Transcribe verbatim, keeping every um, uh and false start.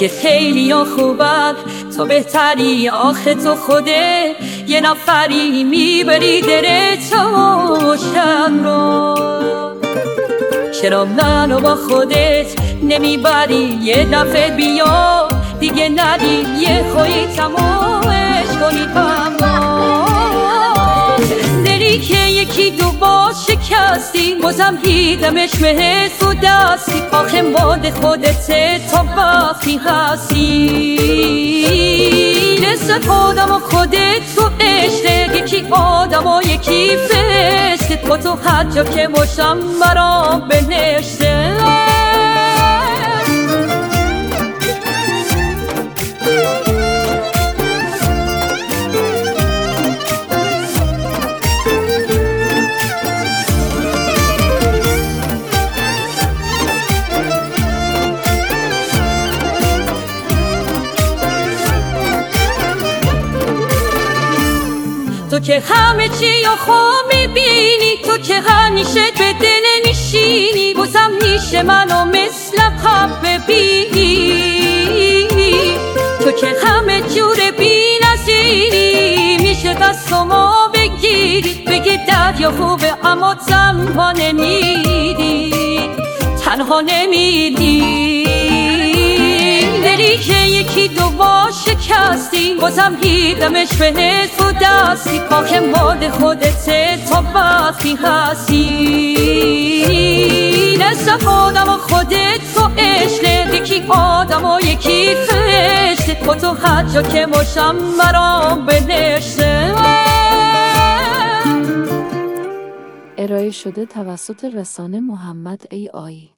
میگه خیلی ها خوبن تو بهتری، آخه تو خوده یه نفری میبری دره تو شب رو. چرا منو با خودت نمیبری یه دفعه بیا دیگه ندی یه خویی تمامش کنی بما. دلی که یکی دو بار شکستی بازم دیدمش به تو دستی، آخه ماد خودت تا وقتی هستی. نصف آدم و خودت تو عشقه، یکی آدم و یکی فرشته، با تو هر جا که باشم برام بهشته. تو که همه چی رو خوب میبینی، تو که همیشه به دل نشینی، بازم میشه منو مثل قبل ببینی. تو که همه جور بی نظیری، میشه دستمو بگیری بگی دریا خوبه اما تنها نمیدی، تنها نمیدی. دلی که یکی دو بار شکستی بازم دیدمش به تو دستی، آخه مال خودت تا وقتی هستی. نصف آدم و خودت تو عشقه، یکی آدم و یکی فرشته، با تو هر جا که باشم برام بهشته. ارائه شده توسط رسانه محمد ای آی.